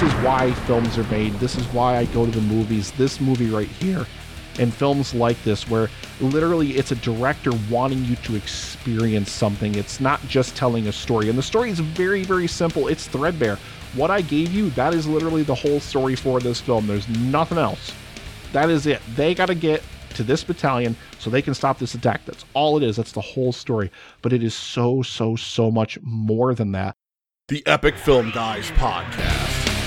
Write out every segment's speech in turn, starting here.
is why films are made. This is why I go to the movies. This movie right here and films like this, where literally it's a director wanting you to experience something. It's not just telling a story. And the story is very, very simple. It's threadbare. What I gave you, that is literally the whole story for this film. There's nothing else. That is it. They got to get to this battalion so they can stop this attack. That's all it is. That's the whole story. But it is so much more than that. The Epic Film Guys Podcast.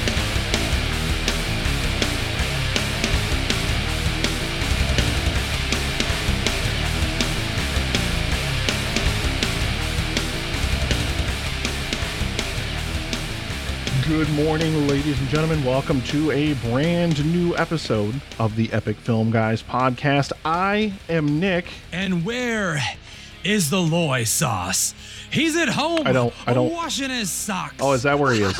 Good morning, ladies and gentlemen. Welcome to a brand new episode of the Epic Film Guys Podcast. I am Nick. And where is the Loy sauce? He's at home. I don't washing his socks. Oh, is that where he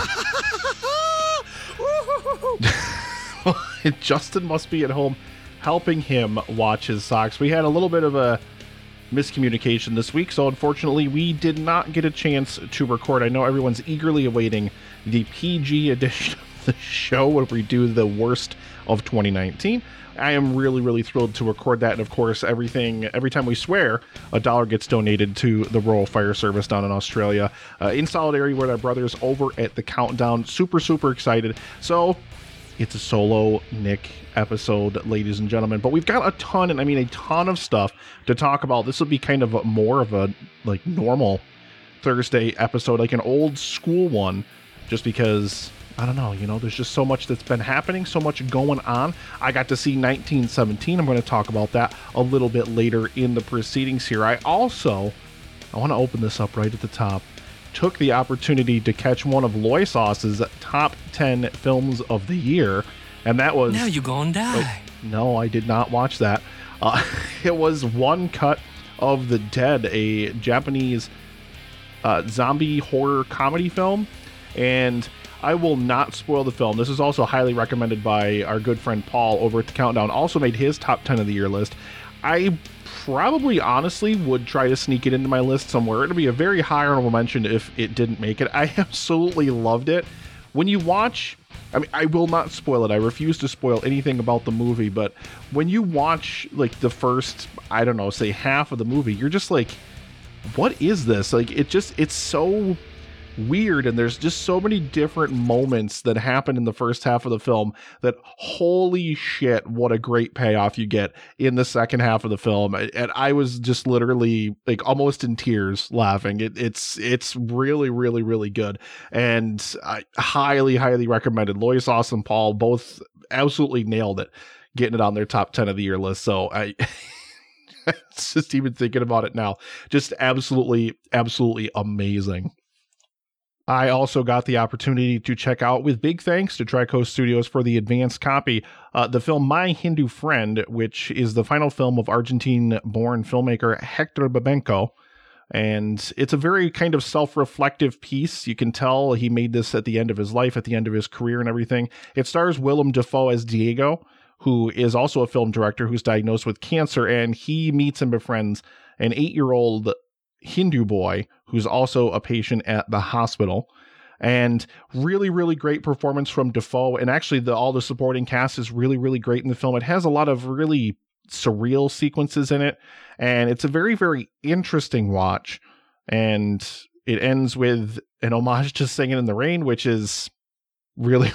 is? Justin must be at home helping him watch his socks. We had a little bit of a miscommunication this week, so unfortunately we did not get a chance to record. I know everyone's eagerly awaiting the PG edition of the show where we do the worst of 2019. I am really thrilled to record that, and of course every time we swear, $1 gets donated to the Royal Fire Service down in Australia in solidarity with our brothers over at the Countdown. Super excited. So it's a solo Nick episode, ladies and gentlemen, but we've got a ton of stuff to talk about. This will be kind of more of a like normal Thursday episode, like an old school one, just because I don't know, there's just so much that's been happening, so much going on. I got to see 1917. I'm going to talk about that a little bit later in the proceedings here. I want to open this up right at the top. Took the opportunity to catch one of Loy Sauce's top 10 films of the year, and that was... Now you gonna die. No, I did not watch that. It was One Cut of the Dead, a Japanese zombie horror comedy film, and I will not spoil the film. This is also highly recommended by our good friend Paul over at the Countdown. Also made his top 10 of the year list. I probably honestly would try to sneak it into my list somewhere. It'll be a very high honorable mention if it didn't make it. I absolutely loved it. When you watch, I will not spoil it. I refuse to spoil anything about the movie, but when you watch like the first, I don't know, say half of the movie, you're just like, what is this? Like, it's so weird, and there's just so many different moments that happen in the first half of the film that holy shit, what a great payoff you get in the second half of the film. And I was just literally like almost in tears laughing. It's really good, and I highly recommended. Loy Sauce and Paul both absolutely nailed it, getting it on their top 10 of the year list. So I it's just even thinking about it now, just absolutely amazing. I also got the opportunity to check out, with big thanks to Tricoast Studios for the advanced copy, the film My Hindu Friend, which is the final film of Argentine-born filmmaker Hector Babenco. And it's a very kind of self-reflective piece. You can tell he made this at the end of his life, at the end of his career and everything. It stars Willem Dafoe as Diego, who is also a film director who's diagnosed with cancer, and he meets and befriends an 8-year-old Hindu boy who's also a patient at the hospital. And really great performance from Dafoe, and actually all the supporting cast is really great in the film. It has a lot of really surreal sequences in it, and it's a very interesting watch. And it ends with an homage to Singing in the Rain, which is really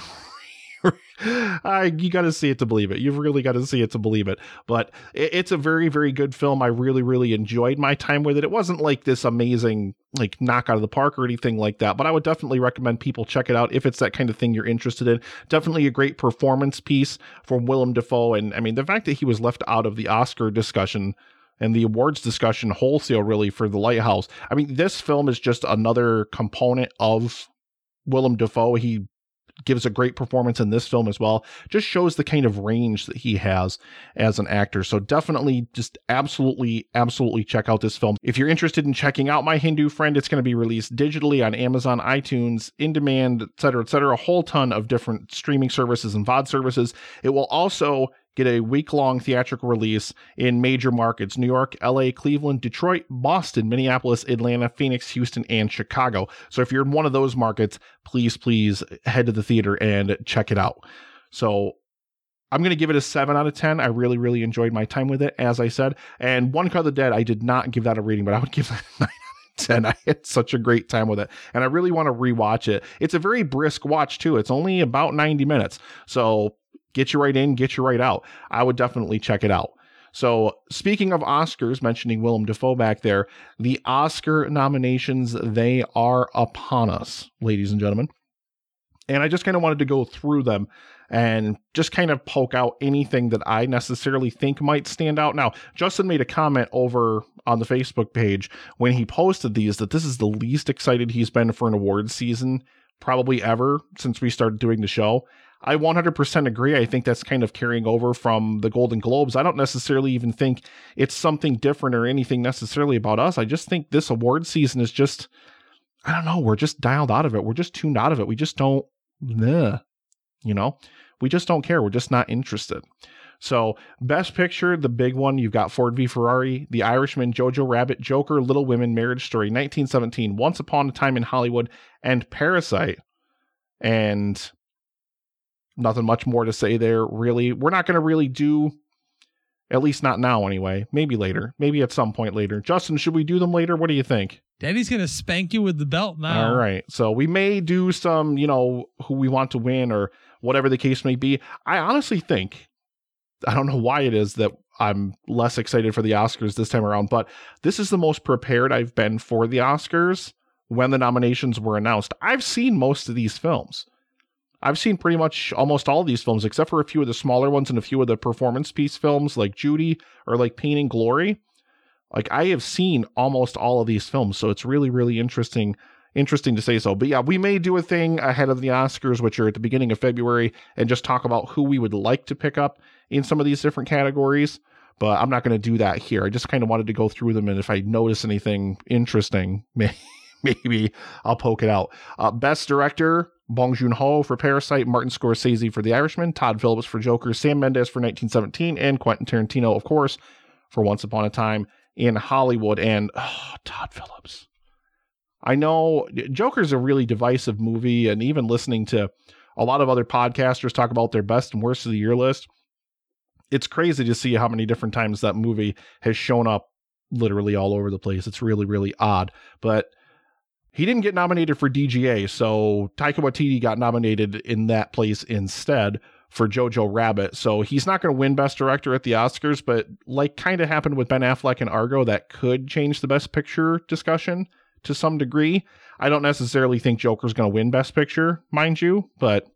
you got to see it to believe it. You've really got to see it to believe it. But it's a very good film. I really enjoyed my time with it. It wasn't like this amazing like knock out of the park or anything like that, but I would definitely recommend people check it out if it's that kind of thing you're interested in. Definitely a great performance piece from Willem Dafoe. And I mean, the fact that he was left out of the Oscar discussion and the awards discussion wholesale really for The Lighthouse. I mean, this film is just another component of Willem Dafoe. He gives a great performance in this film as well. Just shows the kind of range that he has as an actor. So definitely just absolutely check out this film. If you're interested in checking out My Hindu Friend, it's going to be released digitally on Amazon, iTunes, In Demand, etc., a whole ton of different streaming services and VOD services. It will also get a week-long theatrical release in major markets: New York, LA, Cleveland, Detroit, Boston, Minneapolis, Atlanta, Phoenix, Houston, and Chicago. So if you're in one of those markets, please head to the theater and check it out. So I'm going to give it a 7 out of 10. I really, really enjoyed my time with it, as I said. And One Cut of the Dead, I did not give that a rating, but I would give that a 9 out of 10. I had such a great time with it, and I really want to rewatch it. It's a very brisk watch, too. It's only about 90 minutes. So get you right in, get you right out. I would definitely check it out. So speaking of Oscars, mentioning Willem Dafoe back there, the Oscar nominations, they are upon us, ladies and gentlemen. And I just kind of wanted to go through them and just kind of poke out anything that I necessarily think might stand out. Now, Justin made a comment over on the Facebook page when he posted these that this is the least excited he's been for an awards season probably ever since we started doing the show. I 100% agree. I think that's kind of carrying over from the Golden Globes. I don't necessarily even think it's something different or anything necessarily about us. I just think this award season is just, I don't know, we're just dialed out of it. We're just tuned out of it. We just don't, we just don't care. We're just not interested. So Best Picture, the big one, you've got Ford v. Ferrari, The Irishman, Jojo Rabbit, Joker, Little Women, Marriage Story, 1917, Once Upon a Time in Hollywood, and Parasite. And nothing much more to say there, really. We're not going to really do, at least not now anyway. Maybe later. Maybe at some point later. Justin, should we do them later? What do you think? Daddy's going to spank you with the belt now. All right. So we may do some, who we want to win or whatever the case may be. I honestly think, I don't know why it is that I'm less excited for the Oscars this time around, but this is the most prepared I've been for the Oscars when the nominations were announced. I've seen most of these films. I've seen pretty much almost all of these films, except for a few of the smaller ones and a few of the performance piece films like Judy or like Pain and Glory. Like, I have seen almost all of these films, so it's really, really interesting to say so. But yeah, we may do a thing ahead of the Oscars, which are at the beginning of February, and just talk about who we would like to pick up in some of these different categories. But I'm not going to do that here. I just kind of wanted to go through them, and if I notice anything interesting, maybe I'll poke it out. Best Director, Bong Joon-ho for Parasite, Martin Scorsese for The Irishman, Todd Phillips for Joker, Sam Mendes for 1917, and Quentin Tarantino, of course, for Once Upon a Time in Hollywood. And Todd Phillips. I know Joker's a really divisive movie, and even listening to a lot of other podcasters talk about their best and worst of the year list, it's crazy to see how many different times that movie has shown up literally all over the place. It's really, really odd. But he didn't get nominated for DGA, so Taika Waititi got nominated in that place instead for Jojo Rabbit. So he's not going to win Best Director at the Oscars, but like kind of happened with Ben Affleck and Argo, that could change the Best Picture discussion to some degree. I don't necessarily think Joker's going to win Best Picture, mind you, but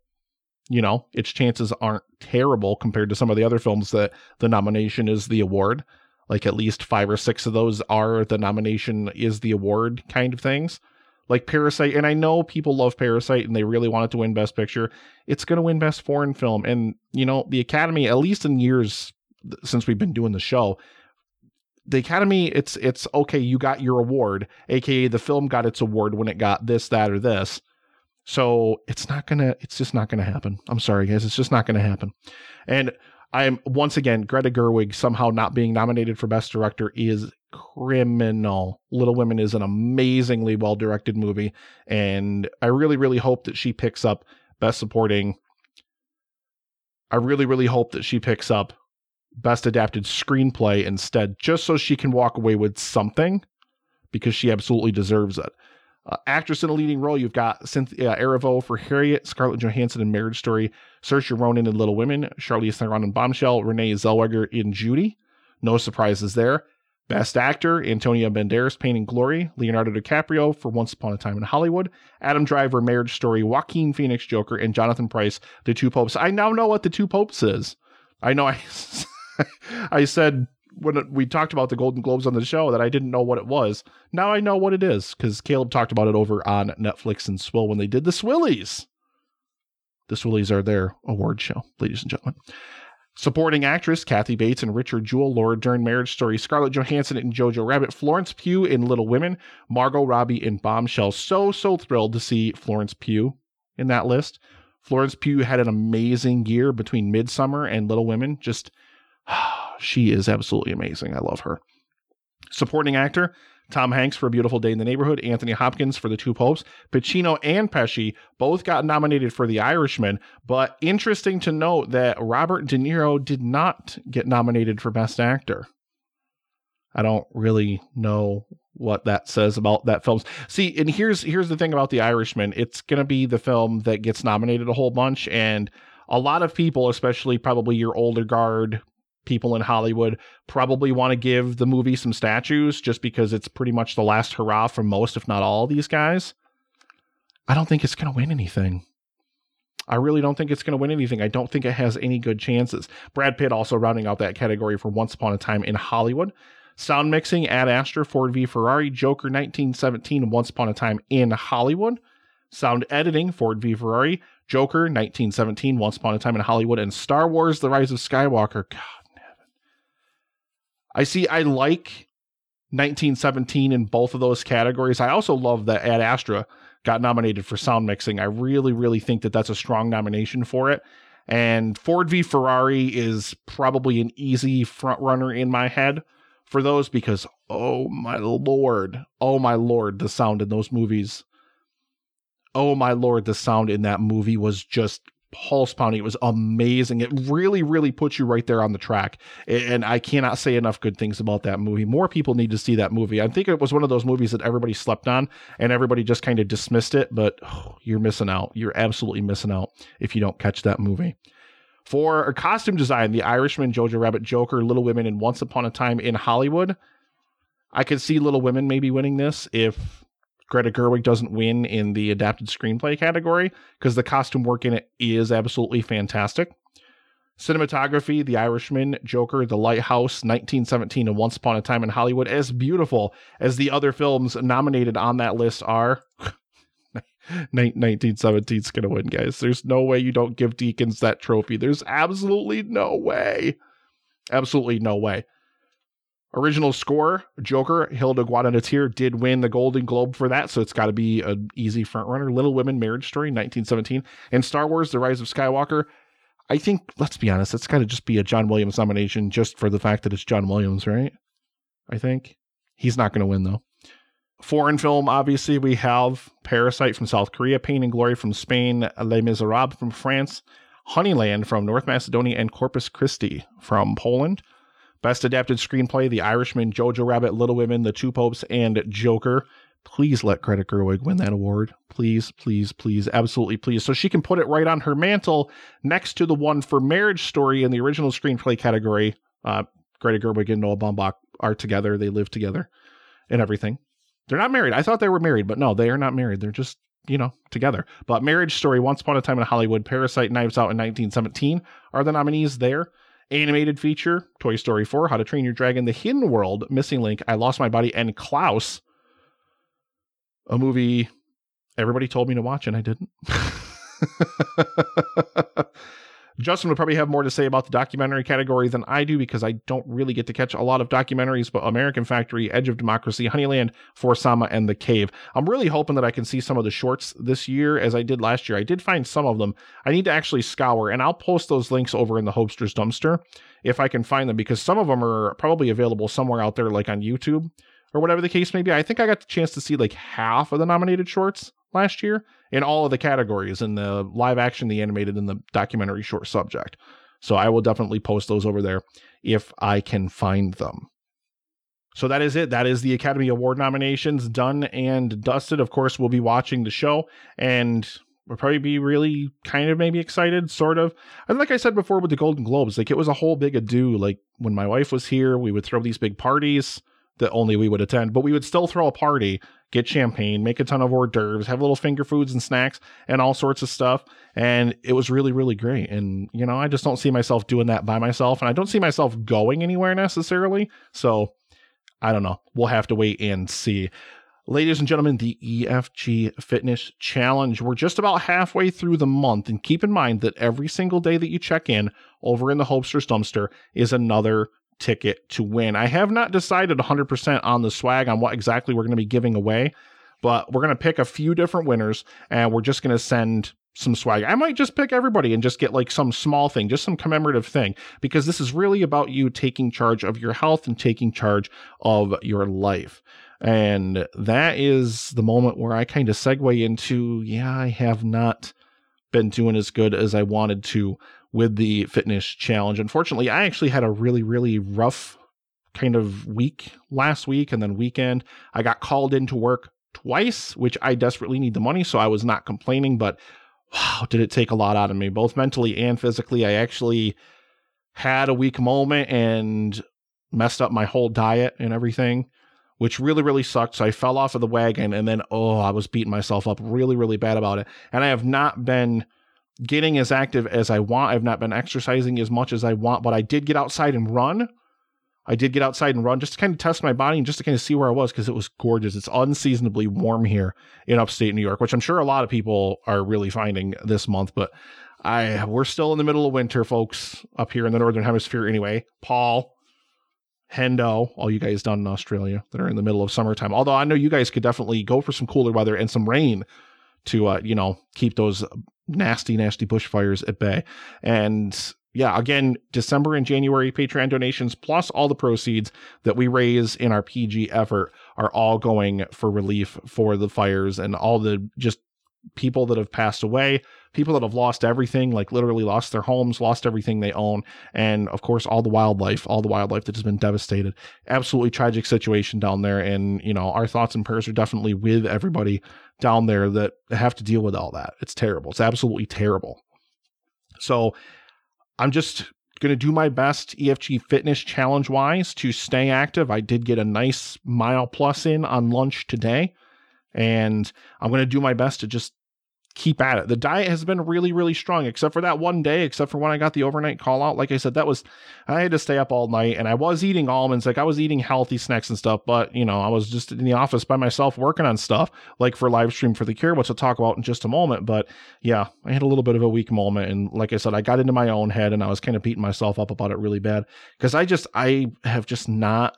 its chances aren't terrible compared to some of the other films that the nomination is the award. Like at least 5 or 6 of those are the nomination is the award kind of things. Like Parasite, and I know people love Parasite and they really want it to win Best Picture. It's going to win Best Foreign Film. And, the Academy, at least in years since we've been doing the show, the Academy, it's okay, you got your award, aka the film got its award when it got this, that, or this. So it's just not gonna happen. I'm sorry, guys. It's just not gonna happen. And I'm, once again, Greta Gerwig somehow not being nominated for Best Director is criminal. Little Women is an amazingly well-directed movie, and I really, really hope that she picks up Best Supporting. I really, really hope that she picks up Best Adapted Screenplay instead, just so she can walk away with something, because she absolutely deserves it. Actress in a leading role, you've got Cynthia Erivo for Harriet, Scarlett Johansson in Marriage Story, Saoirse Ronan in Little Women, Charlize Theron in Bombshell, Renee Zellweger in Judy. No surprises there. Best Actor, Antonio Banderas, Pain and Glory, Leonardo DiCaprio for Once Upon a Time in Hollywood, Adam Driver, Marriage Story, Joaquin Phoenix, Joker, and Jonathan Pryce, The Two Popes. I now know what The Two Popes is. I know I said when we talked about the Golden Globes on the show that I didn't know what it was. Now I know what it is, because Caleb talked about it over on Netflix and Swill when they did the Swillies. The Swillies are their award show, ladies and gentlemen. Supporting Actress, Kathy Bates and Richard Jewell, Laura Dern, Marriage Story, Scarlett Johansson in Jojo Rabbit, Florence Pugh in Little Women, Margot Robbie in Bombshell. So thrilled to see Florence Pugh in that list. Florence Pugh had an amazing year between Midsommar and Little Women. Just, she is absolutely amazing. I love her. Supporting actor, Tom Hanks for A Beautiful Day in the Neighborhood, Anthony Hopkins for The Two Popes, Pacino and Pesci both got nominated for The Irishman, but interesting to note that Robert De Niro did not get nominated for Best Actor. I don't really know what that says about that film. See, and here's the thing about The Irishman. It's going to be the film that gets nominated a whole bunch, and a lot of people, especially probably your older guard people in Hollywood, probably want to give the movie some statues just because it's pretty much the last hurrah for most, if not all, of these guys. I don't think it's going to win anything. I really don't think it's going to win anything. I don't think it has any good chances. Brad Pitt also rounding out that category for Once Upon a Time in Hollywood. Sound mixing, Ad Astra, Ford v Ferrari, Joker 1917, and Once Upon a Time in Hollywood. Sound editing, Ford v Ferrari, Joker 1917, Once Upon a Time in Hollywood, and Star Wars The Rise of Skywalker. God in heaven. I like 1917 in both of those categories. I also love that Ad Astra got nominated for sound mixing. I really, really think that that's a strong nomination for it. And Ford v Ferrari is probably an easy front runner in my head for those because, oh my lord, the sound in those movies. Oh my lord, the sound in that movie was just pulse pounding. It was amazing. It really, really puts you right there on the track. And I cannot say enough good things about that movie. More people need to see that movie. I think it was one of those movies that everybody slept on and everybody just kind of dismissed it, but you're missing out. You're absolutely missing out if you don't catch that movie. For a costume design, The Irishman, Jojo Rabbit, Joker, Little Women, and Once Upon a Time in Hollywood, I could see Little Women maybe winning this if Greta Gerwig doesn't win in the adapted screenplay category, because the costume work in it is absolutely fantastic. Cinematography, The Irishman, Joker, The Lighthouse, 1917, and Once Upon a Time in Hollywood, as beautiful as the other films nominated on that list are. 1917's gonna win, guys. There's no way you don't give Deakins that trophy. There's absolutely no way. Absolutely no way. Original score, Joker, Hilda Guadagnatir did win the Golden Globe for that, so it's got to be an easy frontrunner. Little Women, Marriage Story, 1917, and Star Wars, The Rise of Skywalker. I think, let's be honest, it's got to just be a John Williams nomination just for the fact that it's John Williams, right? I think. He's not going to win, though. Foreign film, obviously, we have Parasite from South Korea, Pain and Glory from Spain, Les Miserables from France, Honeyland from North Macedonia, and Corpus Christi from Poland. Best Adapted Screenplay, The Irishman, Jojo Rabbit, Little Women, The Two Popes, and Joker. Please let Greta Gerwig win that award. Please, please, please, absolutely please. So she can put it right on her mantle next to the one for Marriage Story in the original screenplay category. Greta Gerwig and Noah Baumbach are together. They live together and everything. They're not married. I thought they were married, but no, they are not married. They're just, together. But Marriage Story, Once Upon a Time in Hollywood, Parasite, Knives Out in 1917 are the nominees there. Animated feature, Toy Story 4, How to Train Your Dragon, The Hidden World, Missing Link, I Lost My Body, and Klaus. A movie everybody told me to watch and I didn't. Justin would probably have more to say about the documentary category than I do because I don't really get to catch a lot of documentaries, but American Factory, Edge of Democracy, Honeyland, For Sama, and The Cave. I'm really hoping that I can see some of the shorts this year as I did last year. I did find some of them. I need to actually scour, and I'll post those links over in the Hopster's Dumpster if I can find them, because some of them are probably available somewhere out there, like on YouTube or whatever the case may be. I think I got the chance to see like half of the nominated shorts last year in all of the categories, in the live action, the animated, and the documentary short subject. So I will definitely post those over there if I can find them. So that is it. That is the Academy Award nominations done and dusted. Of course, we'll be watching the show and we'll probably be really kind of maybe excited, sort of. And like I said before with the Golden Globes, like it was a whole big ado. Like when my wife was here, we would throw these big parties that only we would attend, but we would still throw a party, get champagne, make a ton of hors d'oeuvres, have little finger foods and snacks and all sorts of stuff. And it was really, really great. And, I just don't see myself doing that by myself, and I don't see myself going anywhere necessarily. So I don't know. We'll have to wait and see. Ladies and gentlemen, the EFG Fitness Challenge. We're just about halfway through the month, and keep in mind that every single day that you check in over in the Hopster's Dumpster is another ticket to win. I have not decided 100% on the swag on what exactly we're going to be giving away, but we're going to pick a few different winners and we're just going to send some swag. I might just pick everybody and just get like some small thing, just some commemorative thing, because this is really about you taking charge of your health and taking charge of your life. And that is the moment where I kind of segue into, I have not been doing as good as I wanted to with the fitness challenge. Unfortunately, I actually had a really, really rough kind of week last week and then weekend. I got called into work twice, which I desperately need the money, so I was not complaining, but wow, did it take a lot out of me, both mentally and physically. I actually had a weak moment and messed up my whole diet and everything, which really, really sucked. So I fell off of the wagon, and then, I was beating myself up really, really bad about it. And I have not been getting as active as I want. I've not been exercising as much as I want, but I did get outside and run. Just to kind of test my body and just to kind of see where I was, because it was gorgeous. It's unseasonably warm here in upstate New York, which I'm sure a lot of people are really finding this month, but we're still in the middle of winter, folks, up here in the Northern Hemisphere anyway. Paul, Hendo, all you guys down in Australia that are in the middle of summertime. Although I know you guys could definitely go for some cooler weather and some rain to, keep those nasty, nasty bushfires at bay. And again, December and January Patreon donations, plus all the proceeds that we raise in our PG effort, are all going for relief for the fires and all the just people that have passed away, people that have lost everything, like literally lost their homes, lost everything they own. And of course, all the wildlife that has been devastated. Absolutely tragic situation down there. And, our thoughts and prayers are definitely with everybody down there that have to deal with all that. It's terrible. It's absolutely terrible. So I'm just going to do my best EFG fitness challenge wise to stay active. I did get a nice mile plus in on lunch today, and I'm going to do my best to just keep at it. The diet has been really, really strong, except for that one day, except for when I got the overnight call out. Like I said, I had to stay up all night, and I was eating almonds. Like I was eating healthy snacks and stuff, but I was just in the office by myself working on stuff like for live stream for the cure, which I'll talk about in just a moment. But I had a little bit of a weak moment. And like I said, I got into my own head and I was kind of beating myself up about it really bad, because I have just not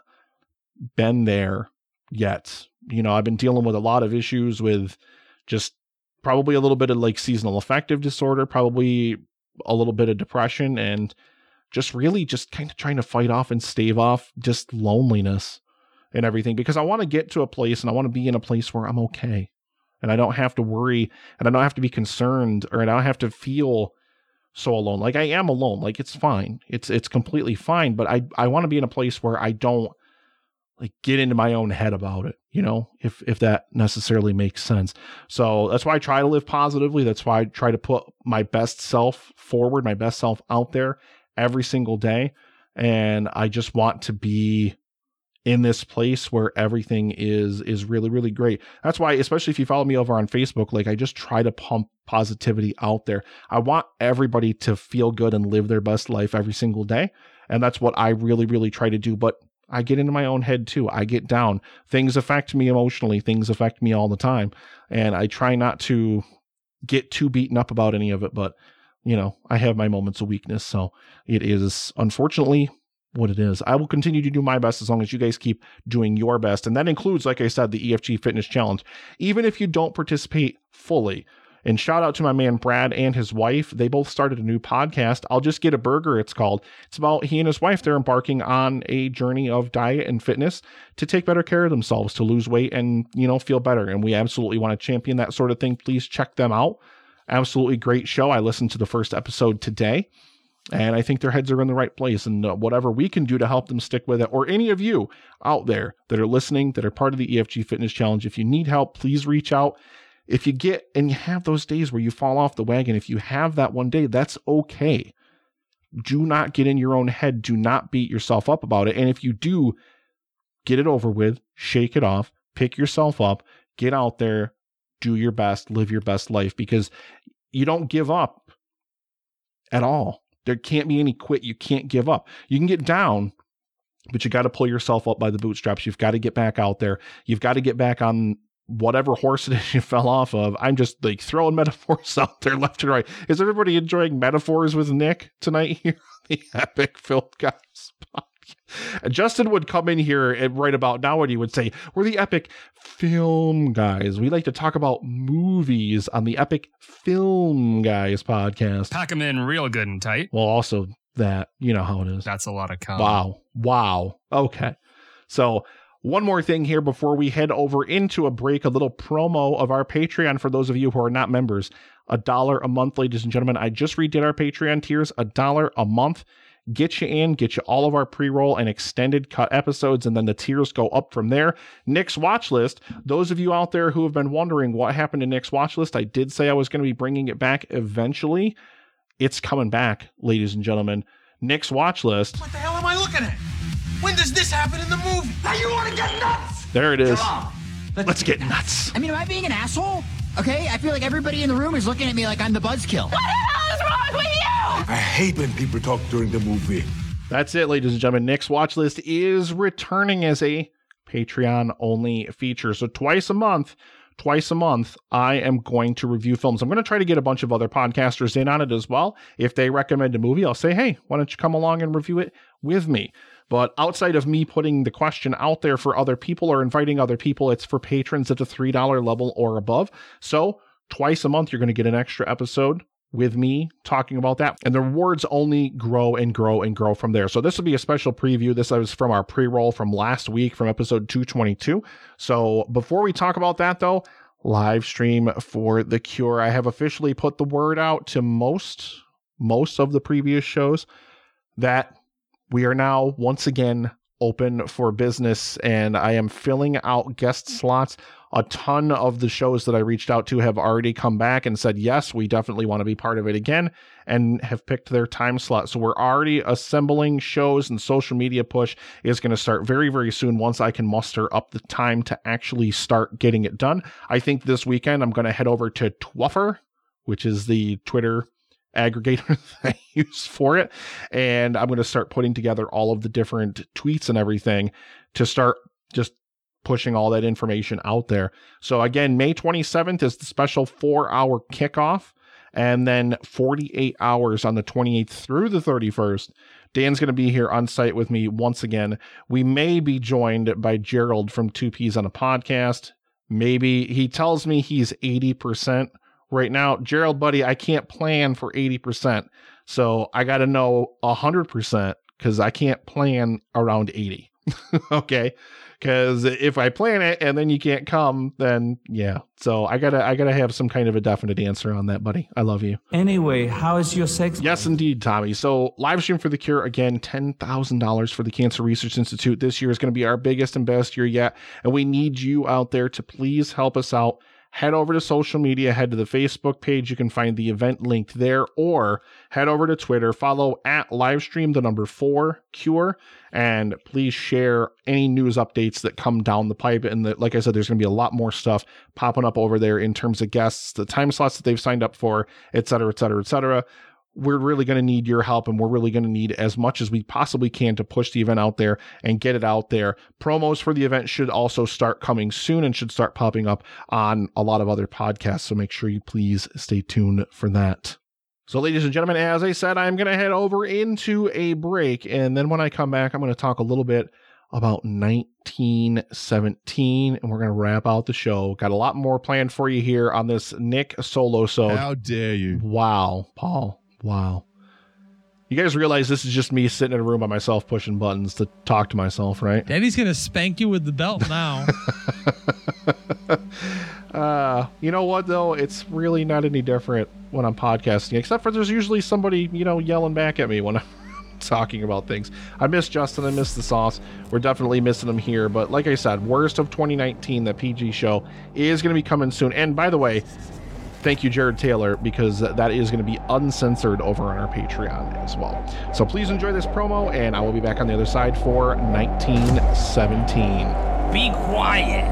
been there yet. I've been dealing with a lot of issues with just probably a little bit of like seasonal affective disorder, probably a little bit of depression, and just really just kind of trying to fight off and stave off just loneliness and everything, because I want to get to a place and I want to be in a place where I'm okay and I don't have to worry and I don't have to be concerned, or I don't have to feel so alone. Like I am alone. Like it's fine. It's completely fine. But I want to be in a place where I don't like get into my own head about it, if that necessarily makes sense. So that's why I try to live positively. That's why I try to put my best self forward, my best self out there every single day. And I just want to be in this place where everything is really, really great. That's why, especially if you follow me over on Facebook, like I just try to pump positivity out there. I want everybody to feel good and live their best life every single day. And that's what I really, really try to do. But I get into my own head too. I get down. Things affect me emotionally. Things affect me all the time. And I try not to get too beaten up about any of it. But, I have my moments of weakness. So it is unfortunately what it is. I will continue to do my best as long as you guys keep doing your best. And that includes, like I said, the EFG Fitness Challenge. Even if you don't participate fully. And shout out to my man Brad and his wife. They both started a new podcast, I'll Just Get a Burger, it's called. It's about he and his wife. They're embarking on a journey of diet and fitness to take better care of themselves, to lose weight and, feel better. And we absolutely want to champion that sort of thing. Please check them out. Absolutely great show. I listened to the first episode today, and I think their heads are in the right place. And whatever we can do to help them stick with it, or any of you out there that are listening, that are part of the EFG Fitness Challenge, if you need help, please reach out. If you get and you have those days where you fall off the wagon, if you have that one day, that's okay. Do not get in your own head. Do not beat yourself up about it. And if you do, get it over with, shake it off, pick yourself up, get out there, do your best, live your best life, because you don't give up at all. There can't be any quit. You can't give up. You can get down, but you got to pull yourself up by the bootstraps. You've got to get back out there. You've got to get back on whatever horse it is you fell off of. I'm just like throwing metaphors out there left and right. Is everybody enjoying metaphors with Nick tonight here on the Epic Film Guys podcast? Justin would come in here and right about now and he would say, we're the Epic Film Guys. We like to talk about movies on the Epic Film Guys podcast. Pack them in real good and tight. Well, also that, you know how it is. That's a lot of cum. Wow. Okay. So one more thing here before we head over into a break, a little promo of our Patreon for those of you who are not members. $1 a month, ladies and gentlemen. I just redid our Patreon tiers. $1 a month. Get you all of our pre-roll and extended cut episodes, and then the tiers go up from there. Nick's Watch List. Those of you out there who have been wondering what happened to Nick's Watch List, I did say I was going to be bringing it back eventually. It's coming back, ladies and gentlemen. Nick's Watch List. What the hell am I looking at? When does this happen in the movie? Now you want to get nuts? There it is. Come on. Let's get nuts. I mean, am I being an asshole? Okay, I feel like everybody in the room is looking at me like I'm the buzzkill. What the hell is wrong with you? I hate when people talk during the movie. That's it, ladies and gentlemen. Nick's Watch List is returning as a Patreon-only feature. So twice a month, I am going to review films. I'm going to try to get a bunch of other podcasters in on it as well. If they recommend a movie, I'll say, hey, why don't you come along and review it with me? But outside of me putting the question out there for other people or inviting other people, it's for patrons at the $3 level or above. So twice a month, you're going to get an extra episode with me talking about that. And the rewards only grow and grow and grow from there. So this will be a special preview. This was from our pre-roll from last week from episode 222. So before we talk about that though, live stream for The Cure. I have officially put the word out to most of the previous shows that we are now once again open for business, and I am filling out guest slots. A ton of the shows that I reached out to have already come back and said, yes, we definitely want to be part of it again, and have picked their time slot. So we're already assembling shows, and social media push is going to start very, very soon once I can muster up the time to actually start getting it done. I think this weekend I'm going to head over to Twuffer, which is the Twitter aggregator that I use for it, and I'm going to start putting together all of the different tweets and everything to start just pushing all that information out there. So again, May 27th is the special 4-hour kickoff, and then 48 hours on the 28th through the 31st. Dan's going to be here on site with me once again. We may be joined by Gerald from 2Ps on a Podcast. Maybe. He tells me he's 80% right now. Gerald, buddy, I can't plan for 80%. So I got to know 100% because I can't plan around 80. Okay. Because if I plan it and then you can't come, then yeah. So I gotta have some kind of a definite answer on that, buddy. I love you. Anyway, how is your sex? Yes, indeed, Tommy. So live stream for The Cure, again, $10,000 for the Cancer Research Institute. This year is going to be our biggest and best year yet. And we need you out there to please help us out. Head over to social media, head to the Facebook page. You can find the event linked there, or head over to Twitter, follow at livestream4Cure, and please share any news updates that come down the pipe. And like I said, there's going to be a lot more stuff popping up over there in terms of guests, the time slots that they've signed up for, et cetera, et cetera, et cetera. We're really going to need your help, and we're really going to need as much as we possibly can to push the event out there and get it out there. Promos for the event should also start coming soon and should start popping up on a lot of other podcasts. So make sure you please stay tuned for that. So ladies and gentlemen, as I said, I'm going to head over into a break. And then when I come back, I'm going to talk a little bit about 1917, and we're going to wrap out the show. Got a lot more planned for you here on this Nick Solo-sode. How dare you? Wow, Paul. Wow. You guys realize this is just me sitting in a room by myself pushing buttons to talk to myself, right? Daddy's going to spank you with the belt now. You know what, though? It's really not any different when I'm podcasting, except for there's usually somebody, yelling back at me when I'm talking about things. I miss Justin. I miss the sauce. We're definitely missing him here. But like I said, worst of 2019, the PG show is going to be coming soon. And by the way, thank you, Jared Taylor, because that is going to be uncensored over on our Patreon as well. So please enjoy this promo, and I will be back on the other side for 1917. Be quiet.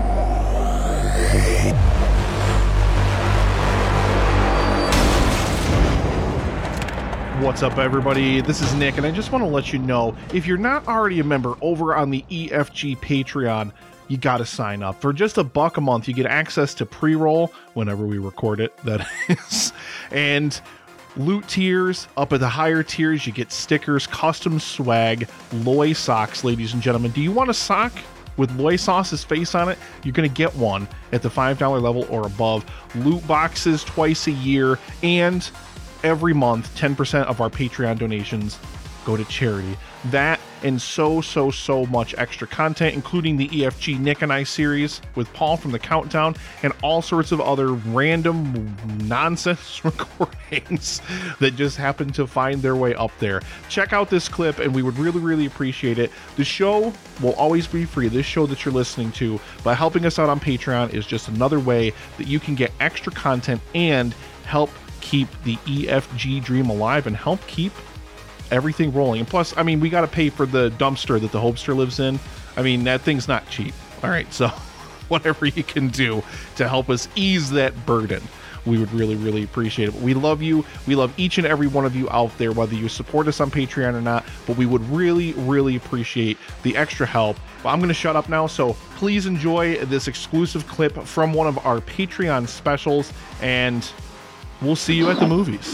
What's up, everybody? This is Nick, and I just want to let you know, if you're not already a member over on the EFG Patreon, you got to sign up. For just $1 a month, you get access to pre-roll whenever we record it, that is. And loot tiers. Up at the higher tiers, you get stickers, custom swag, Loy socks, ladies and gentlemen. Do you want a sock with Loy Sauce's face on it? You're going to get one at the $5 level or above. Loot boxes twice a year, and every month, 10% of our Patreon donations go to charity. That and so much extra content, including the EFG Nick and I series with Paul from the Countdown, and all sorts of other random nonsense recordings that just happen to find their way up there. Check out this clip, and we would really appreciate it. The show will always be free. This show that you're listening to, by helping us out on Patreon, is just another way that you can get extra content and help keep the EFG dream alive and help keep everything rolling. And plus, I mean, we got to pay for the dumpster that the Hopester lives in. I mean, that thing's not cheap. All right, so whatever you can do to help us ease that burden, we would really appreciate it. But we love you. We love each and every one of you out there, whether you support us on Patreon or not. But we would really appreciate the extra help. But I'm going to shut up now, so please enjoy this exclusive clip from one of our Patreon specials, and we'll see you at the movies.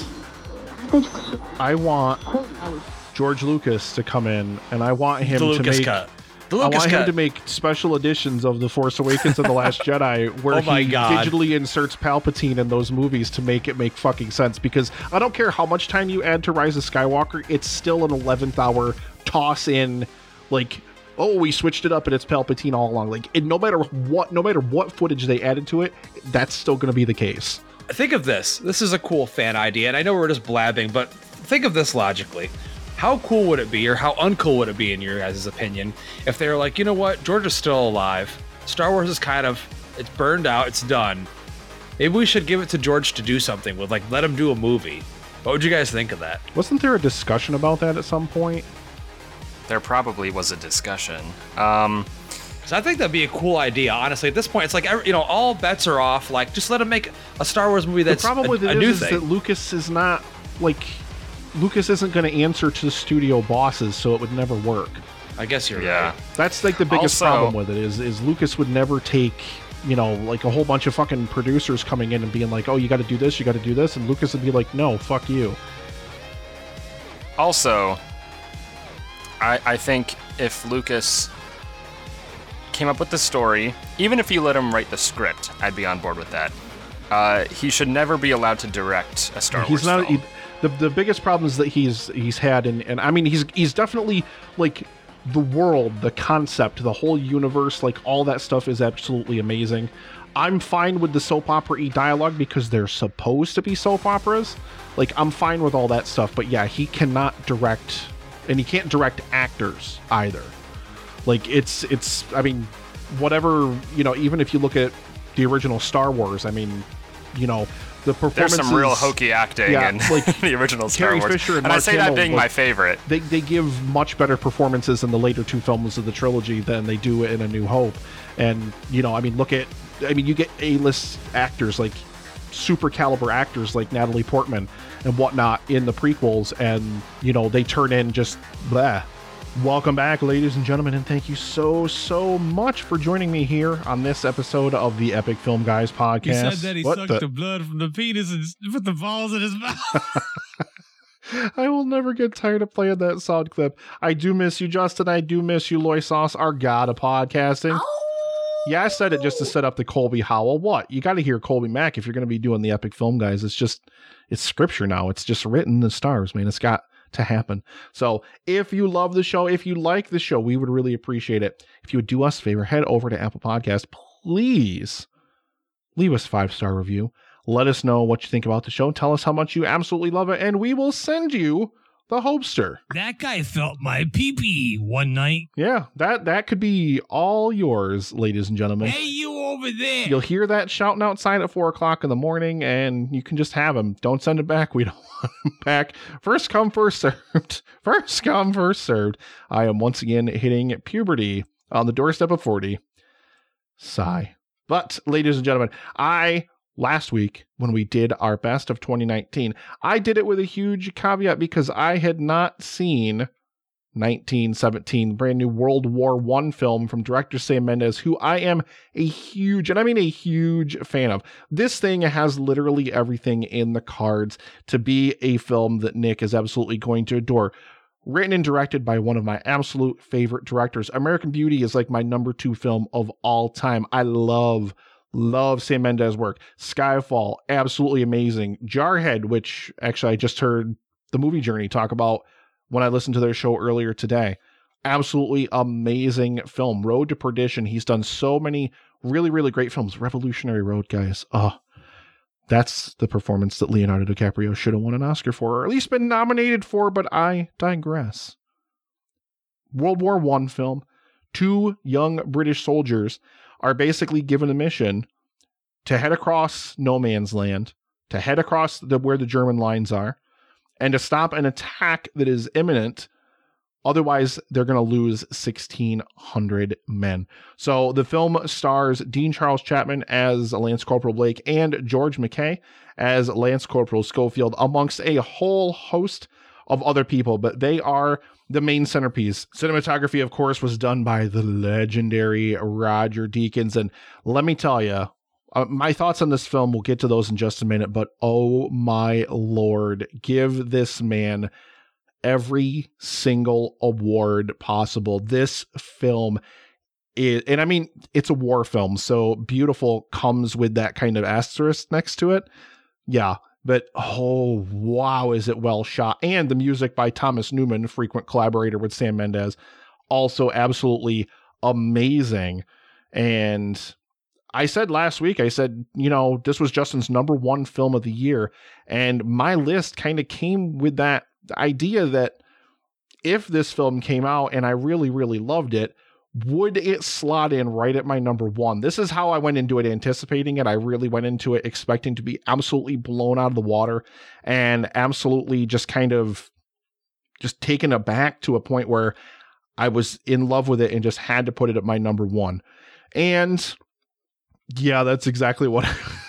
I want George Lucas to come in, and I want him to make special editions of The Force Awakens and The Last Jedi where he digitally inserts Palpatine in those movies to make it make fucking sense, because I don't care how much time you add to Rise of Skywalker, it's still an 11th hour toss in, like, oh, we switched it up and it's Palpatine all along. Like, and no matter what footage they added to it, that's still going to be the case. Think of this. This is a cool fan idea, and I know we're just blabbing, but think of this logically. How cool would it be, or how uncool would it be in your guys' opinion, if they were like, you know what, George is still alive. Star Wars is it's burned out, it's done. Maybe we should give it to George to do something with, like, let him do a movie. What would you guys think of that? Wasn't there a discussion about that at some point? There probably was a discussion. So I think that'd be a cool idea, honestly. At this point, it's like, all bets are off. Like, just let him make a Star Wars movie that's the problem with a it new is thing. that Lucas isn't going to answer to the studio bosses, so it would never work. I guess you're right. That's like the biggest problem with it is Lucas would never take, like a whole bunch of fucking producers coming in and being like, oh, you got to do this, and Lucas would be like, no, fuck you. Also, I think if Lucas came up with the story, even if you let him write the script, I'd be on board with that. He should never be allowed to direct a Star Wars film. The biggest problem is that he's had, and I mean, he's definitely, like, the world, the concept, the whole universe, like, all that stuff is absolutely amazing. I'm fine with the soap opera-y dialogue because they're supposed to be soap operas. Like, I'm fine with all that stuff, but yeah, he cannot direct, and he can't direct actors either. Like, I mean, whatever, even if you look at the original Star Wars, I mean, the performances... There's some real hokey acting in like, the original Star Carrie Wars. Fisher and I say Mark that being Hamill, my favorite. They give much better performances in the later two films of the trilogy than they do in A New Hope. And, I mean, you get A-list actors, like super caliber actors like Natalie Portman and whatnot in the prequels, and, they turn in just blah. Welcome back, ladies and gentlemen, and thank you so much for joining me here on this episode of the Epic Film Guys podcast. He said that he sucked the blood from the penis and put the balls in his mouth. I will never get tired of playing that sound clip. I do miss you, Justin. I do miss you, Loy Sauce, our god of podcasting. Yeah, I said it just to set up the Colby Howell. What? You got to hear Colby Mack if you're going to be doing the Epic Film Guys. It's scripture now. It's just written in the stars, man. It's got to happen. So if you love the show, if you like the show, we would really appreciate it if you would do us a favor, head over to Apple Podcasts, please leave us a 5-star review, let us know what you think about the show, tell us how much you absolutely love it, and we will send you the Hopester. That guy felt my pee-pee one night. Yeah, that could be all yours, ladies and gentlemen. Hey, you over there. You'll hear that shouting outside at 4 o'clock in the morning, and you can just have him. Don't send it back. We don't want him back. First come, first served. First come, first served. I am once again hitting puberty on the doorstep of 40. Sigh. But, ladies and gentlemen, last week, when we did our best of 2019, I did it with a huge caveat because I had not seen 1917, brand new World War I film from director Sam Mendes, who I am a huge, and I mean a huge fan of. This thing has literally everything in the cards to be a film that Nick is absolutely going to adore. Written and directed by one of my absolute favorite directors. American Beauty is like my number 2 film of all time. I love Sam Mendes' work. Skyfall, absolutely amazing. Jarhead, which actually I just heard the Movie Journey talk about when I listened to their show earlier today. Absolutely amazing film. Road to Perdition. He's done so many really, really great films. Revolutionary Road, guys. Oh, that's the performance that Leonardo DiCaprio should have won an Oscar for, or at least been nominated for, but I digress. World War I film. 2 young British soldiers are basically given a mission to head across no man's land, to head across where the German lines are, and to stop an attack that is imminent. Otherwise, they're going to lose 1,600 men. So the film stars Dean Charles Chapman as Lance Corporal Blake and George McKay as Lance Corporal Schofield, amongst a whole host of other people, but they are the main centerpiece. Cinematography, of course, was done by the legendary Roger Deakins, and let me tell you, my thoughts on this film, we'll get to those in just a minute, but oh my Lord, give this man every single award possible. This film is, and I mean, it's a war film, so beautiful comes with that kind of asterisk next to it. Yeah, but oh wow, is it well shot. And the music by Thomas Newman, frequent collaborator with Sam Mendes, also absolutely amazing. And I said last week, this was Justin's number 1 film of the year. And my list kind of came with that idea that if this film came out and I really, really loved it, would it slot in right at my number 1? This is how I went into it anticipating it. I really went into it expecting to be absolutely blown out of the water and absolutely just kind of just taken aback to a point where I was in love with it and just had to put it at my number 1. And yeah, that's exactly what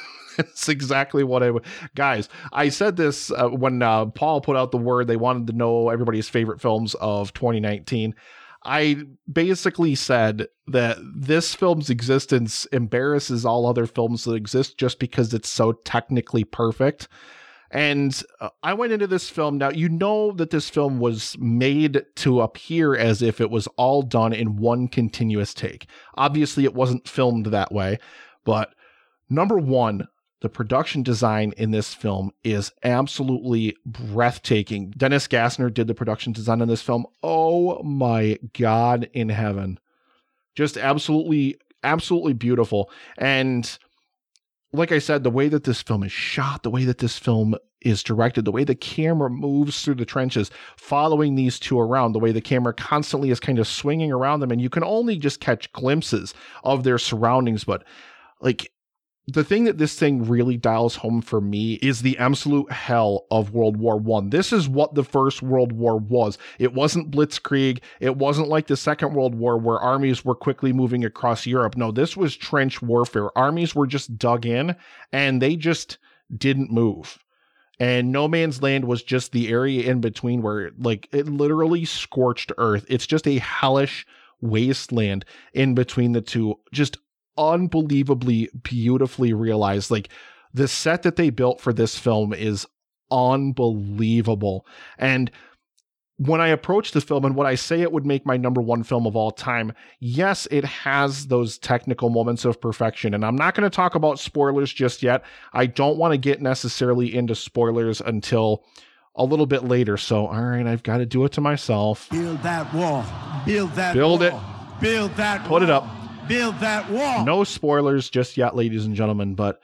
guys, I said this when Paul put out the word they wanted to know everybody's favorite films of 2019. I basically said that this film's existence embarrasses all other films that exist just because it's so technically perfect. And I went into this film. Now, you know that this film was made to appear as if it was all done in one continuous take. Obviously, it wasn't filmed that way. But number 1, the production design in this film is absolutely breathtaking. Dennis Gassner did the production design in this film. Oh my God in heaven. Just absolutely, absolutely beautiful. And like I said, the way that this film is shot, the way that this film is directed, the way the camera moves through the trenches, following these 2 around, the way the camera constantly is kind of swinging around them, and you can only just catch glimpses of their surroundings. But like, the thing that this thing really dials home for me is the absolute hell of World War I. This is what the First World War was. It wasn't Blitzkrieg. It wasn't like the Second World War where armies were quickly moving across Europe. No, this was trench warfare. Armies were just dug in and they just didn't move. And no man's land was just the area in between where like it literally scorched earth. It's just a hellish wasteland in between the two. Just unbelievably beautifully realized. Like, the set that they built for this film is unbelievable. And when I approach the film and what I say it would make my number 1 film of all time, yes, it has those technical moments of perfection. And I'm not going to talk about spoilers just yet. I don't want to get necessarily into spoilers until a little bit later. So, all right, I've got to do it to myself. Build that wall. Build that Build wall. it. Build that Put it up. Build that wall. No spoilers just yet, ladies and gentlemen, but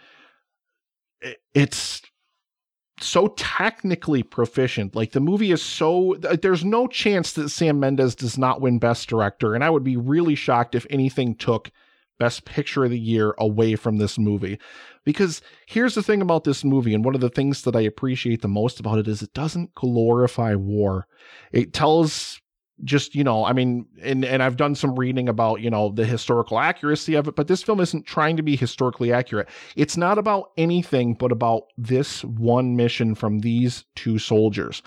it's so technically proficient. Like, the movie is so, there's no chance that Sam Mendes does not win Best Director, and I would be really shocked if anything took Best Picture of the Year away from this movie. Because here's the thing about this movie, and one of the things that I appreciate the most about it is it doesn't glorify war. It tells just, I mean, and I've done some reading about, the historical accuracy of it, but this film isn't trying to be historically accurate. It's not about anything but about this one mission from these 2 soldiers.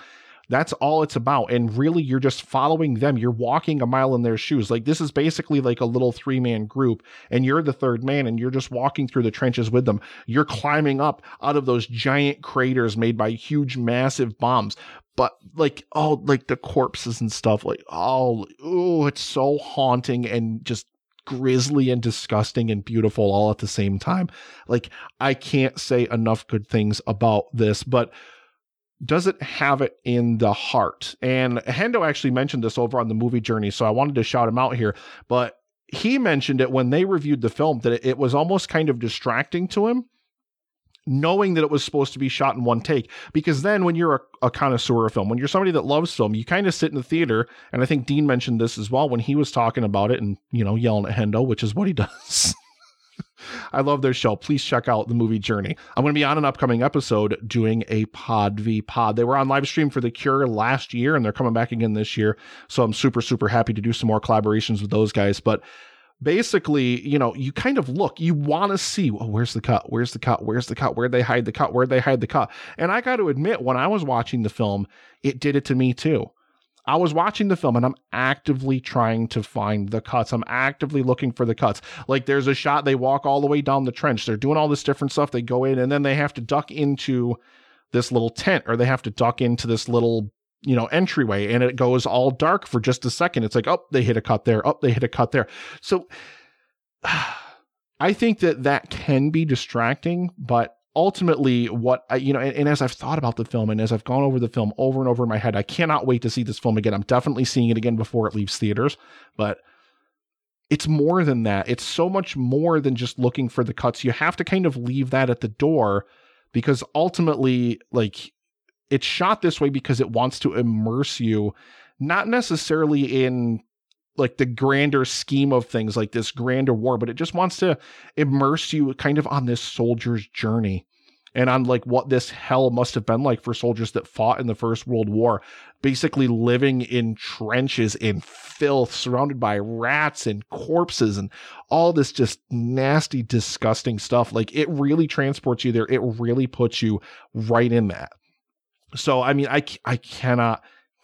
That's all it's about. And really, you're just following them. You're walking a mile in their shoes. Like, this is basically like a little 3-man group, and you're the third man, and you're just walking through the trenches with them. You're climbing up out of those giant craters made by huge, massive bombs. But like, oh, like the corpses and stuff, like, oh, it's so haunting and just grisly and disgusting and beautiful all at the same time. Like, I can't say enough good things about this, but does it have it in the heart? And Hendo actually mentioned this over on the Movie Journey, so I wanted to shout him out here, but he mentioned it when they reviewed the film, that it was almost kind of distracting to him, knowing that it was supposed to be shot in one take. Because then when you're a connoisseur of film, when you're somebody that loves film, you kind of sit in the theater, and I think Dean mentioned this as well when he was talking about it and, you know, yelling at Hendo, which is what he does. I love their show. Please check out the Movie Journey. I'm going to be on an upcoming episode doing a Pod v Pod. They were on live stream for The Cure last year, and they're coming back again this year. So I'm super, super happy to do some more collaborations with those guys. But basically, you know, you kind of look, you want to see, well, where's the cut? Where's the cut? Where's the cut? Where'd they hide the cut? Where'd they hide the cut? And I got to admit, when I was watching the film, it did it to me too. I was watching the film and I'm actively trying to find the cuts. I'm actively looking for the cuts. Like, there's a shot, they walk all the way down the trench. They're doing all this different stuff. They go in and then they have to duck into this little tent, or they have to duck into this little, you know, entryway, and it goes all dark for just a second. It's like, oh, they hit a cut there. Oh, they hit a cut there. So I think that can be distracting, but ultimately what I, you know, and as I've thought about the film and as I've gone over the film over and over in my head, I cannot wait to see this film again. I'm definitely seeing it again before it leaves theaters, but it's more than that. It's so much more than just looking for the cuts. You have to kind of leave that at the door, because ultimately, like, it's shot this way because it wants to immerse you, not necessarily in like the grander scheme of things, like this grander war, but it just wants to immerse you kind of on this soldier's journey and on like what this hell must have been like for soldiers that fought in the First World War, basically living in trenches in filth, surrounded by rats and corpses and all this just nasty, disgusting stuff. Like, it really transports you there. It really puts you right in that. So, I mean, I cannot,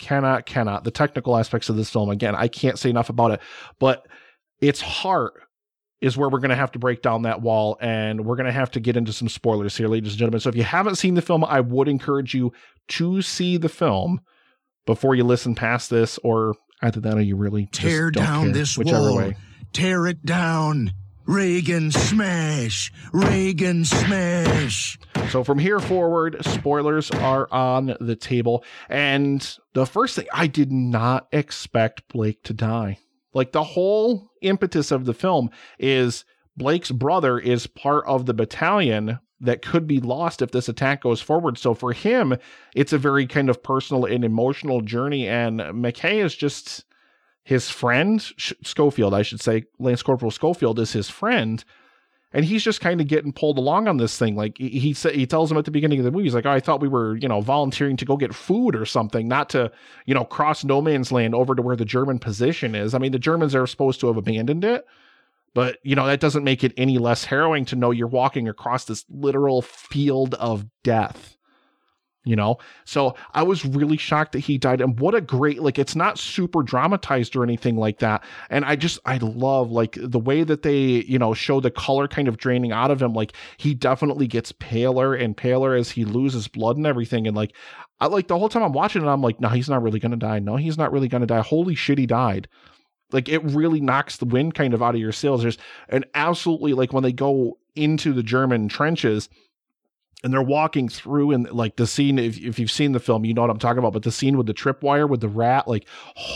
the technical aspects of this film, again, I can't say enough about it, but its heart is where we're going to have to break down that wall, and we're going to have to get into some spoilers here, ladies and gentlemen. So if you haven't seen the film, I would encourage you to see the film before you listen past this, or either that or you really tear just don't down care, this whichever wall. way. Tear it down. Reagan smash. Reagan smash. So from here forward, spoilers are on the table. And the first thing, I did not expect Blake to die. Like, the whole impetus of the film is Blake's brother is part of the battalion that could be lost if this attack goes forward. So for him, it's a very kind of personal and emotional journey. And McKay is just his friend. Schofield, I should say. Lance Corporal Schofield is his friend. And he's just kind of getting pulled along on this thing. Like, he tells him at the beginning of the movie, he's like, oh, I thought we were, you know, volunteering to go get food or something, not to, you know, cross no man's land over to where the German position is. I mean, the Germans are supposed to have abandoned it, but, you know, that doesn't make it any less harrowing to know you're walking across this literal field of death. You know, so I was really shocked that he died. And what a great, like, it's not super dramatized or anything like that. And I love like the way that they, you know, show the color kind of draining out of him. Like, he definitely gets paler and paler as he loses blood and everything. And like, I like the whole time I'm watching it, I'm like, no, he's not really going to die. No, he's not really going to die. Holy shit, he died. Like, it really knocks the wind kind of out of your sails. There's an absolutely, like, when they go into the German trenches, and they're walking through, and like the scene, if you've seen the film, you know what I'm talking about, but the scene with the tripwire with the rat, like,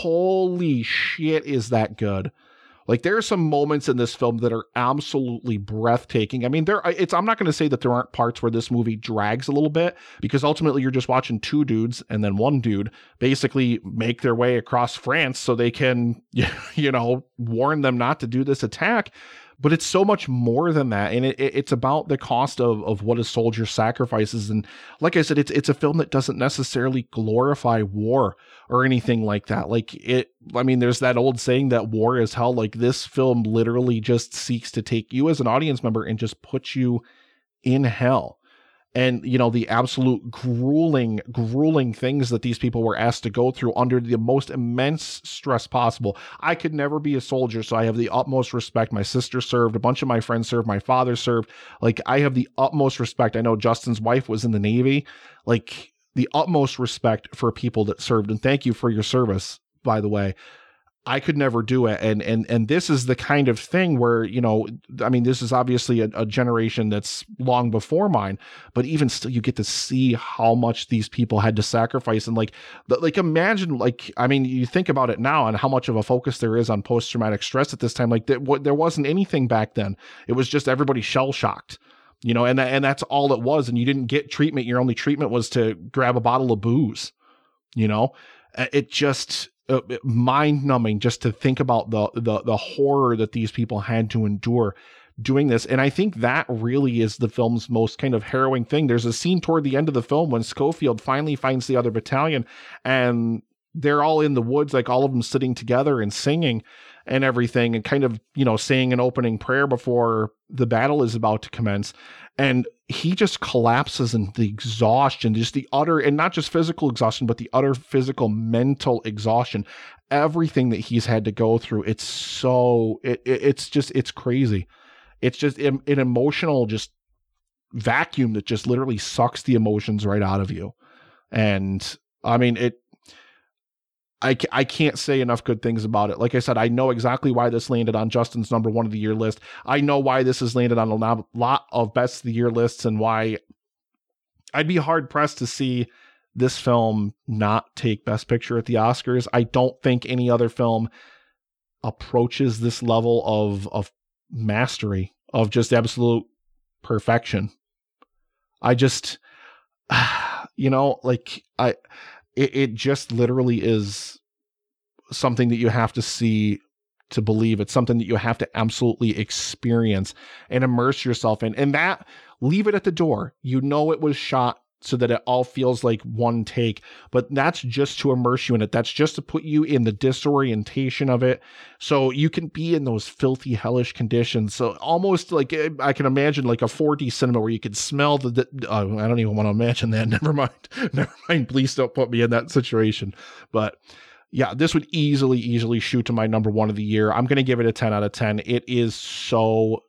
holy shit, is that good. Like, there are some moments in this film that are absolutely breathtaking. I mean, I'm not going to say that there aren't parts where this movie drags a little bit, because ultimately you're just watching two dudes and then one dude basically make their way across France so they can, you know, warn them not to do this attack. But it's so much more than that. And it's about the cost of what a soldier sacrifices. And like I said, it's a film that doesn't necessarily glorify war or anything like that. Like, I mean, there's that old saying that war is hell. Like, this film literally just seeks to take you as an audience member and just put you in hell. and, you know, the absolute grueling things that these people were asked to go through under the most immense stress possible. I could never be a soldier, so I have the utmost respect. My sister served, a bunch of my friends served, my father served. Like, I have the utmost respect. I know Justin's wife was in the Navy. Like, the utmost respect for people that served, and thank you for your service, by the way. I could never do it. And this is the kind of thing where, you know, I mean, this is obviously a generation that's long before mine, but even still, you get to see how much these people had to sacrifice. And like imagine, like, I mean, you think about it now and how much of a focus there is on post-traumatic stress at this time. Like, there wasn't anything back then. It was just everybody shell shocked, you know, and that's all it was. And you didn't get treatment. Your only treatment was to grab a bottle of booze, you know. It just mind-numbing just to think about the horror that these people had to endure doing this. And I think that really is the film's most kind of harrowing thing. There's a scene toward the end of the film when Schofield finally finds the other battalion, and they're all in the woods, like all of them sitting together and singing and everything, and kind of, you know, saying an opening prayer before the battle is about to commence. And he just collapses in the exhaustion, just the utter, and not just physical exhaustion, but the utter physical, mental exhaustion, everything that he's had to go through. It's so, it's crazy. It's just an emotional, just vacuum that just literally sucks the emotions right out of you. And I mean, I can't say enough good things about it. Like I said, I know exactly why this landed on Justin's number 1 of the year list. I know why this has landed on a lot of best of the year lists, and why I'd be hard pressed to see this film not take Best Picture at the Oscars. I don't think any other film approaches this level of mastery, of just absolute perfection. I just, you know, like it just literally is something that you have to see to believe. It's something that you have to absolutely experience and immerse yourself in. And that, leave it at the door. You know, it was shot so that it all feels like one take, but that's just to immerse you in it. That's just to put you in the disorientation of it, so you can be in those filthy, hellish conditions. So almost like, I can imagine like a 4D cinema where you could smell I don't even want to imagine that. Never mind. Please don't put me in that situation. But yeah, this would easily shoot to my number 1 of the year. I'm going to give it a 10 out of 10. It is so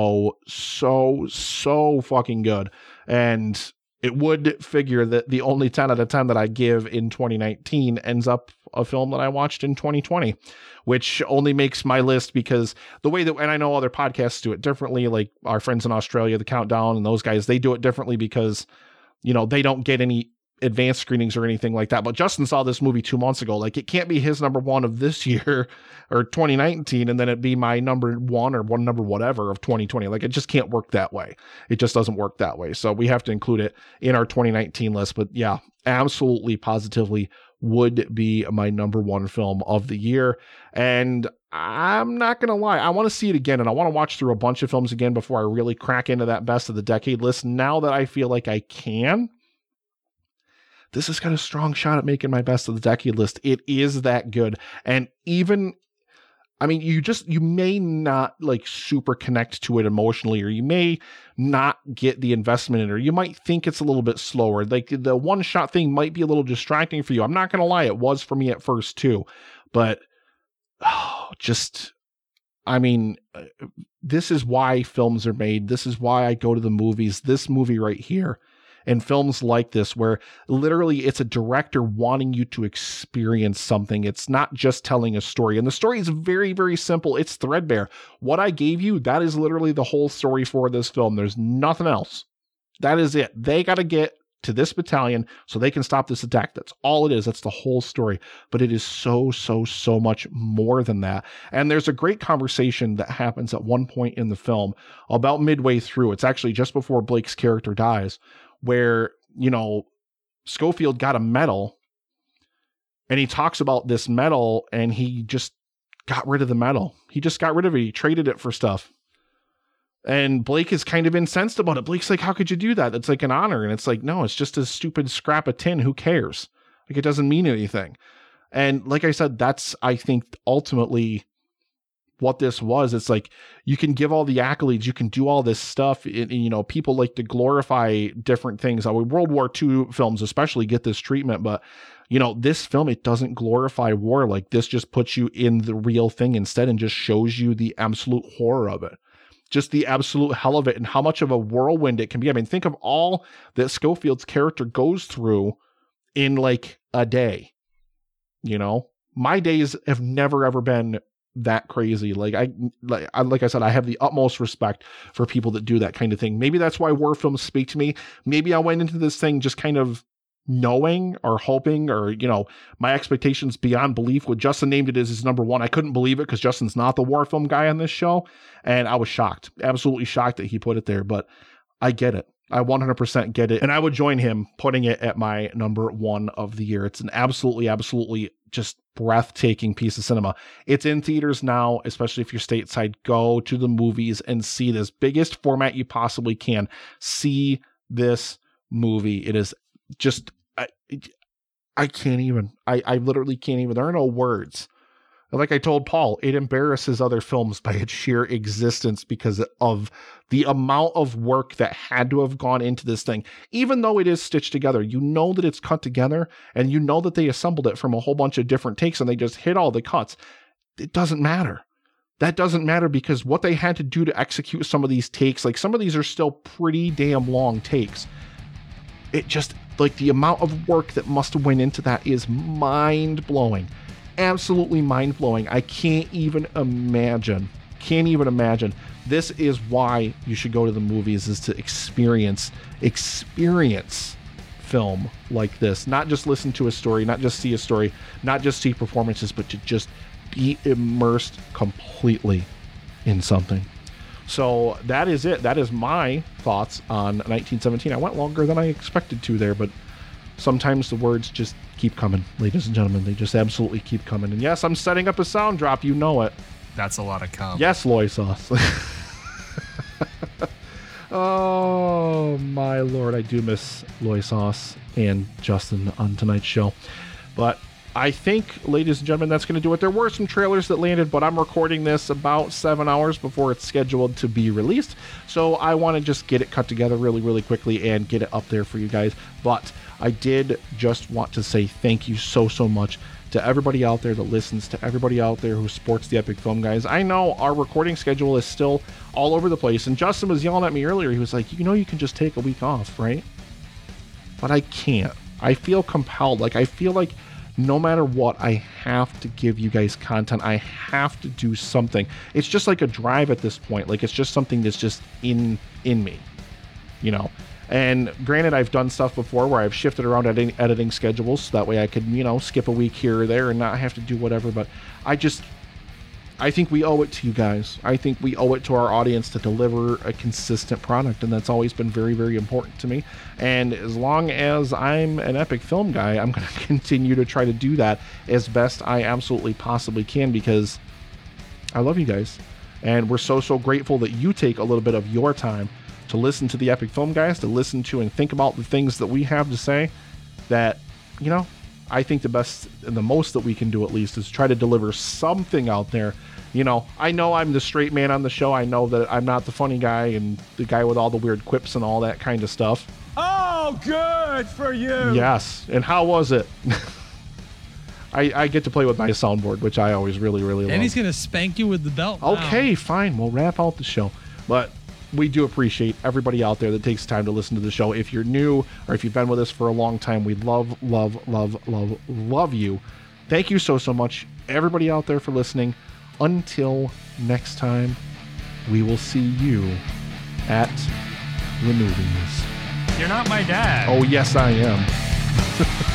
fucking good. And it would figure that the only 10 out of 10 that I give in 2019 ends up a film that I watched in 2020, which only makes my list because the way that, and I know other podcasts do it differently, like our friends in Australia, The Countdown, and those guys, they do it differently because, you know, they don't get any advanced screenings or anything like that. But Justin saw this movie 2 months ago. Like, it can't be his number 1 of this year or 2019 and then it'd be my number 1 or number whatever of 2020. Like, it just can't work that way. It just doesn't work that way. So we have to include it in our 2019 list. But yeah, absolutely, positively would be my number 1 film of the year. And I'm not going to lie, I want to see it again, and I want to watch through a bunch of films again before I really crack into that best of the decade list. Now that I feel like I can, this has got a strong shot at making my best of the decade list. It is that good. And even, I mean, you may not like super connect to it emotionally, or you may not get the investment in it, or you might think it's a little bit slower. Like, the one shot thing might be a little distracting for you. I'm not going to lie. It was for me at first too, but I mean, this is why films are made. This is why I go to the movies. This movie right here, and films like this, where literally it's a director wanting you to experience something. It's not just telling a story. And the story is very, very simple. It's threadbare. What I gave you, that is literally the whole story for this film. There's nothing else. That is it. They got to get to this battalion so they can stop this attack. That's all it is. That's the whole story. But it is so much more than that. And there's a great conversation that happens at one point in the film, about midway through. It's actually just before Blake's character dies, where, you know, Schofield got a medal, and he talks about this medal, and he just got rid of the medal. He just got rid of it. He traded it for stuff. And Blake is kind of incensed about it. Blake's like, how could you do that? It's like an honor. And it's like, no, it's just a stupid scrap of tin. Who cares? Like, it doesn't mean anything. And like I said, that's, I think, ultimately what this was. It's like, you can give all the accolades, you can do all this stuff, and you know, people like to glorify different things. World War II films especially get this treatment, but you know, this film, it doesn't glorify war. Like, this just puts you in the real thing instead and just shows you the absolute horror of it. Just the absolute hell of it and how much of a whirlwind it can be. I mean, think of all that Schofield's character goes through in like a day. You know, my days have never ever been that crazy. Like I said, I have the utmost respect for people that do that kind of thing. Maybe that's why war films speak to me. Maybe I went into this thing just kind of knowing or hoping, or, you know, my expectations beyond belief. What Justin named it as his number one, I couldn't believe it because Justin's not the war film guy on this show. And I was shocked, absolutely shocked that he put it there, but I get it. I 100% get it. And I would join him putting it at my number one of the year. It's an absolutely just breathtaking piece of cinema. It's in theaters now, especially if you're stateside. Go to the movies and see this. Biggest format you possibly can. See this movie. It is just, I can't even. I literally can't even. There are no words. Like I told Paul, it embarrasses other films by its sheer existence because of the amount of work that had to have gone into this thing. Even though it is stitched together, you know that it's cut together, and you know that they assembled it from a whole bunch of different takes and they just hit all the cuts. It doesn't matter. That doesn't matter because what they had to do to execute some of these takes, like some of these are still pretty damn long takes. It just, like, the amount of work that must have went into that is mind-blowing. Absolutely mind-blowing. I can't even imagine. This is why you should go to the movies, is to experience film like this. Not just listen to a story, not just see a story, not just see performances, but to just be immersed completely in something. So that is it. That is my thoughts on 1917. I went longer than I expected to there, but sometimes the words just keep coming, ladies and gentlemen. They just absolutely keep coming. And yes, I'm setting up a sound drop. You know it. That's a lot of cum. Yes, Loy Sauce. Oh, my Lord. I do miss Loy Sauce and Justin on tonight's show. But I think, ladies and gentlemen, that's going to do it. There were some trailers that landed, but I'm recording this about 7 hours before it's scheduled to be released. So I want to just get it cut together really, really quickly and get it up there for you guys. But I did just want to say thank you so much to everybody out there that listens, to everybody out there who supports the Epic Film Guys. I know our recording schedule is still all over the place, and Justin was yelling at me earlier. He was like, you know, you can just take a week off, right? But I can't. I feel compelled. Like, I feel like no matter what, I have to give you guys content. I have to do something. It's just like a drive at this point. Like, it's just something that's just in me, you know? And granted, I've done stuff before where I've shifted around editing schedules so that way I could, you know, skip a week here or there and not have to do whatever. But I think we owe it to you guys. I think we owe it to our audience to deliver a consistent product. And that's always been very, very important to me. And as long as I'm an Epic Film Guy, I'm going to continue to try to do that as best I absolutely possibly can, because I love you guys. And we're so grateful that you take a little bit of your time to listen to the Epic Film Guys, to listen to and think about the things that we have to say. That, you know, I think the best and the most that we can do, at least, is try to deliver something out there. You know I'm the straight man on the show. I know that I'm not the funny guy and the guy with all the weird quips and all that kind of stuff. Oh, good for you. Yes. And how was it? I get to play with my soundboard, which I always really, really love. And he's going to spank you with the belt. Okay, fine. We'll wrap out the show. But we do appreciate everybody out there that takes time to listen to the show. If you're new or if you've been with us for a long time, we love you. Thank you so much, everybody out there, for listening. Until next time, we will see you at the movies. You're not my dad. Oh, yes, I am.